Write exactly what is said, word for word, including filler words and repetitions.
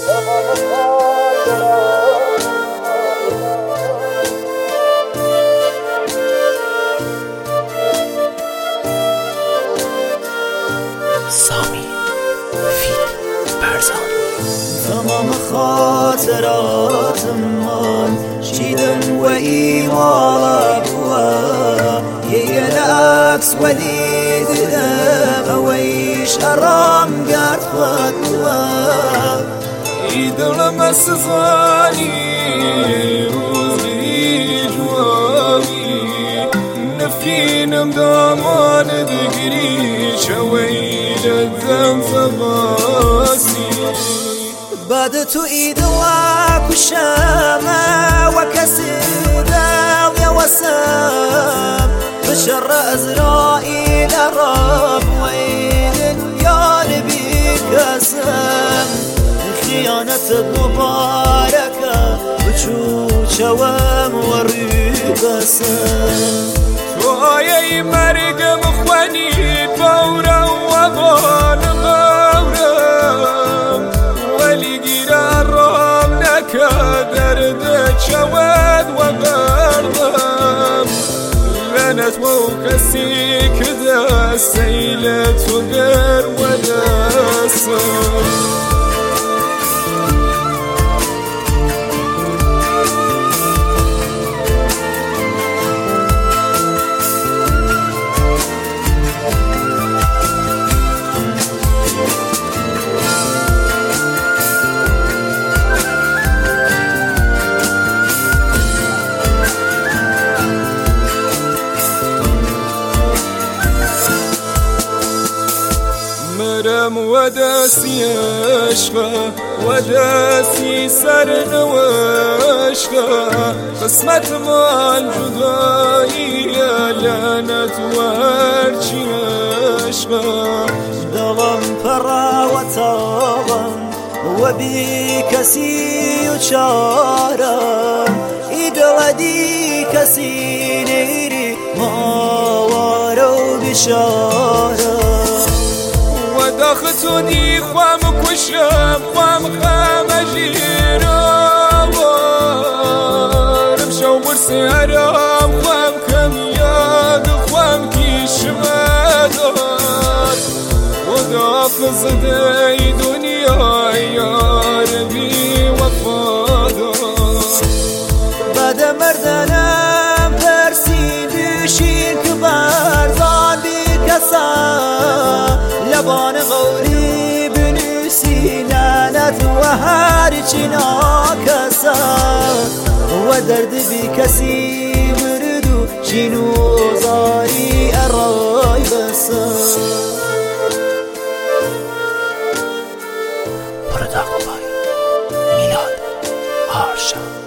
سامی فیت برزان. تمام خاطرات من شیدن و ایمالا بوا یه العکس ولید دم اویش ارام قرد خود بوا ایدل مسزانی روزی جوامی نفینم دامان دگری شویل الذم فباسي بعد تو إيدواك وشامة وكسر يا وسام بشر أزرائيل رب ويل يا نبي كسام خيانة مباركة بشوش وام وريبسام توي مرقم اخواني بورا وبان غورم ولي قرارم لك درد شواد وغرضم لنت وكسي كذا سيلت وقر ودسم مرم وداسي عشقه وداسي سر وعشقه قسمت مال جدائية لعنت وهرچي عشقه دلم پرا و تابم و بی کسی چارم ایدل دی کسی نیری ماوارو بشارم داختوني خوام كشم خوام خام جيرام رمشو برسي هرام خوام كم ياد خوام كيش مدار ودافز دي دنيا يا ربي وفادار بعد مردنم برسي بشين كبار زان بكسا لبان غوري بنسي لعنت وهارچي ناكسا ودرد بكسي بردو جينو زاري الراي بسا پروداکت بای میلاد آرشا.